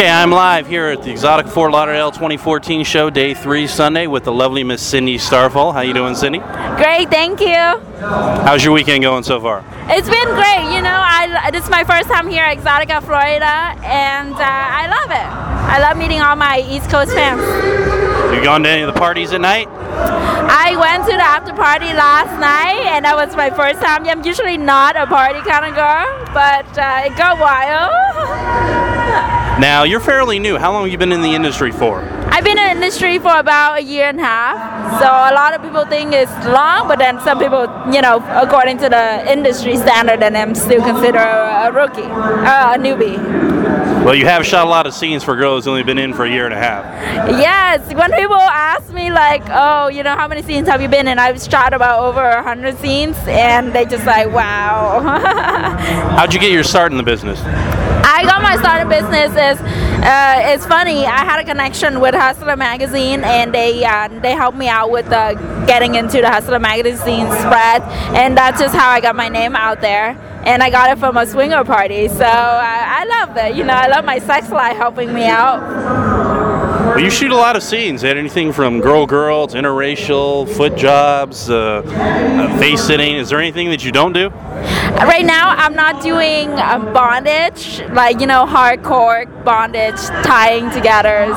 Okay, I'm live here at the Exotic Fort Lauderdale 2014 show, day 3, Sunday, with the lovely Miss Cindy Starfall. How you doing, Cindy? Great, thank you. How's your weekend going so far? It's been great. You know, this is my first time here at Exotica, Florida, and I love it. I love meeting all my East Coast fans. You gone to any of the parties at night? I went to the after party last night, and that was my first time. I'm usually not a party kind of girl, but it got wild. Now, you're fairly new. How long have you been in the industry for? I've been in the industry for about a year and a half, so a lot of people think it's long, but then some people, you know, according to the industry standard, then I'm still considered a rookie, a newbie. Well, you have shot a lot of scenes for a girl who's only been in for a year and a half. Yes, when people ask me like, oh, you know, how many scenes have you been in? I've shot about over 100 scenes, and they just like, wow. How'd you get your start in the business? I got my start in business it's funny. I had a connection with Hustler Magazine, and they helped me out with getting into the Hustler Magazine spread, and that's just how I got my name out there. And I got it from a swinger party, so I love it. You know, I love my sex life helping me out. Well, you shoot a lot of scenes, anything from girl-girl to interracial, foot jobs, face sitting. Is there anything that you don't do? Right now, I'm not doing bondage, like, you know, hardcore bondage, tying together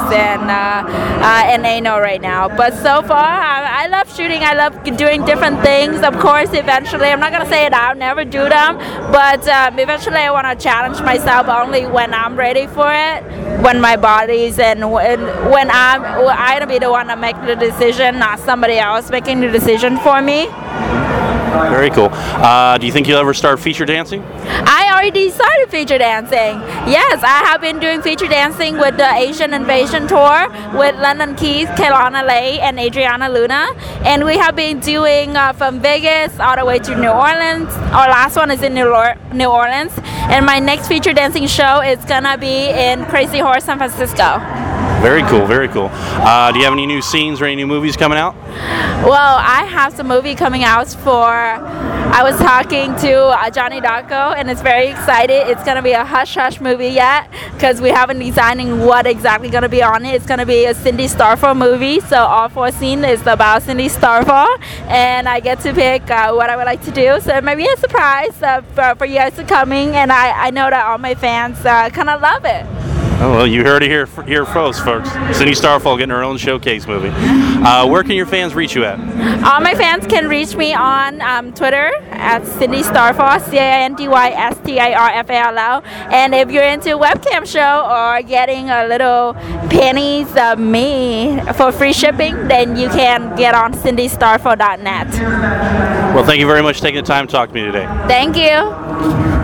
and anal right now. But so far, I love shooting. I love doing different things. Of course, eventually, I'm not going to say it, I'll never do them, but eventually I want to challenge myself only when I'm ready for it, when my body's and when I'm going to be the one to make the decision, not somebody else making the decision for me. Very cool. Do you think you'll ever start feature dancing? I already started feature dancing. Yes, I have been doing feature dancing with the Asian Invasion Tour with London Keys, Kailana Lay, and Adriana Luna. And we have been doing from Vegas all the way to New Orleans. Our last one is in New Orleans. And my next feature dancing show is going to be in Crazy Horse, San Francisco. Very cool, very cool. Do you have any new scenes or any new movies coming out? Well, I have some movie coming out I was talking to Johnny Darko, and it's very excited. It's going to be a hush-hush movie yet, because we haven't decided what exactly going to be on it. It's going to be a Cindy Starfall movie, so all 4 scenes is about Cindy Starfall, and I get to pick what I would like to do. So maybe a surprise for you guys to coming, and I know that all my fans kind of love it. Oh, well, you heard it here first, folks. Cindy Starfall getting her own showcase movie. Where can your fans reach you at? All my fans can reach me on Twitter at Cindy Starfall, CINDYSTARFALL. And if you're into a webcam show or getting a little panties of me for free shipping, then you can get on cindystarfall.net. Well, thank you very much for taking the time to talk to me today. Thank you.